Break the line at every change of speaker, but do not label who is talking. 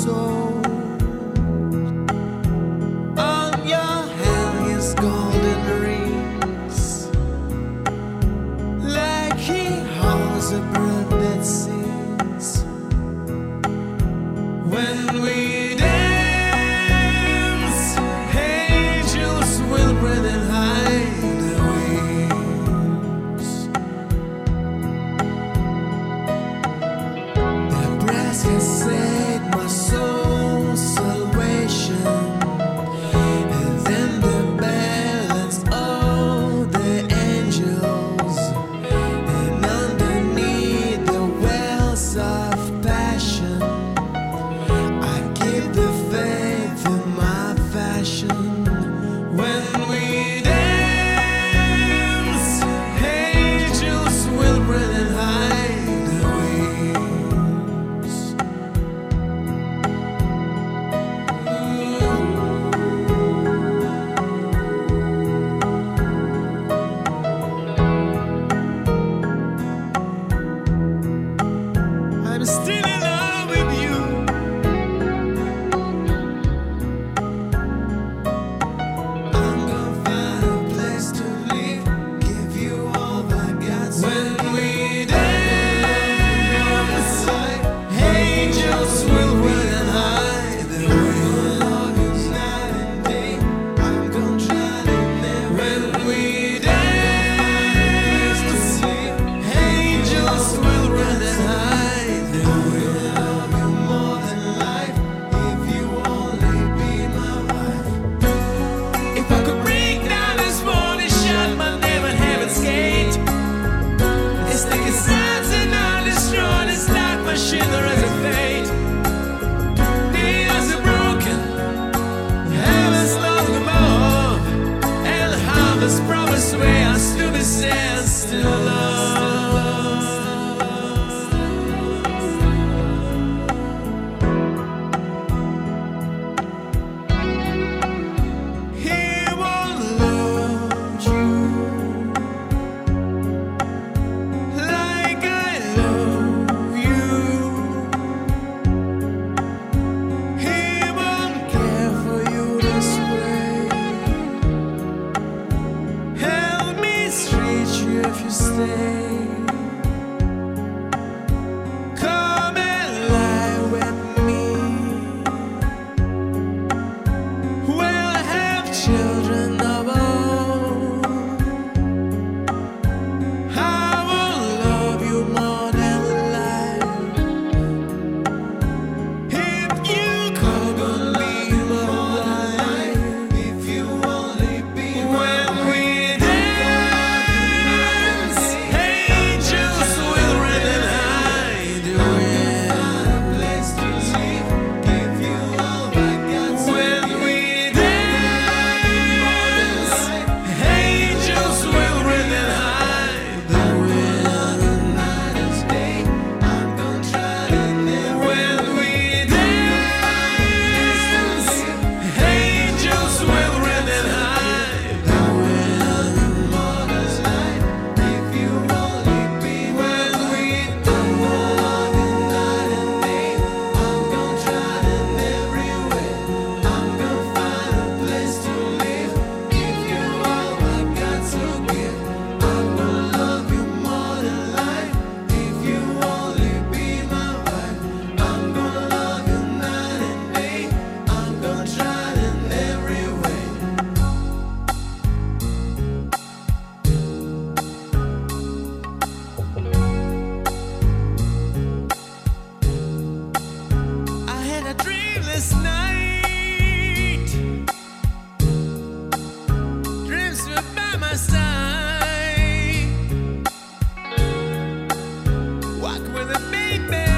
soul. On your hand his golden rings, like he holds a breath that sings. When we dance, angels will breathe and hide their wings. Their breath has saved my soul's salvation, and then they balance all the angels, and underneath the wells of passion, I keep the faith in my fashion. When we dance, angels will breathe and hide their wings. I'm still in love with you. I'm gonna find a place to live, give you all I got. When we dance, angels will run and hide their wings. Night and day, I'm gonna try to never. When we dance, angels will run and hide their wings. Love you more than life, if you only be my wife. If I could break down this morning, shut my name on heaven's gate, it's like a signs and all destroyed. It's like my shiver as a fate. Needles are broken, heaven's long above, and harvest promised where I still be sad, still love. He won't love you like I love you. He won't care for you this way. Help me treat you if you stay. Come and lie with me. We'll have children of our own. I will love you more than life. If you come and be my wife, if you only be when we dance, angels will run and hide your place to live, give you all I got. When we dance, angels will run and hide the night and day. I'm gonna try to never. When we dance, angels will run and hide the mother's light, if you only be when we dance. Night and day, I'm gonna try to every way. I'm gonna find a place to live, give you all I got to give. I'm gonna love you more than life, if you only be my wife. I'm gonna love you night and day. I'm gonna try it in every way. I had a dream last night. Dreams were by my side. Walk with a baby.